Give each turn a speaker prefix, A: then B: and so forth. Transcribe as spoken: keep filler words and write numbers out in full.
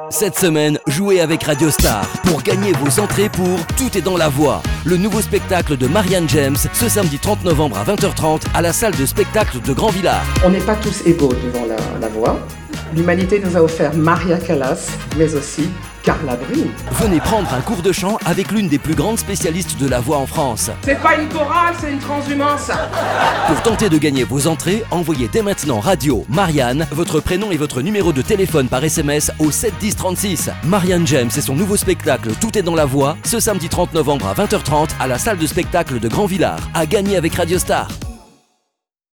A: Cette semaine, jouez avec Radio Star pour gagner vos entrées pour Tout est dans la voix, le nouveau spectacle de Marianne James, ce samedi trente novembre à vingt heures trente à la salle de spectacle de Grand Villard.
B: On n'est pas tous égaux devant la, la voix. L'humanité nous a offert Maria Callas, mais aussi Carla Bruni.
A: Venez prendre un cours de chant avec l'une des plus grandes spécialistes de la voix en France.
B: C'est pas une chorale, c'est une transhumance.
A: Pour tenter de gagner vos entrées, envoyez dès maintenant Radio Marianne, votre prénom et votre numéro de téléphone par S M S au sept dix trente-six. Marianne James et son nouveau spectacle Tout est dans la voix, ce samedi trente novembre à vingt heures trente à la salle de spectacle de Grand Villard. À gagner avec Radio Star.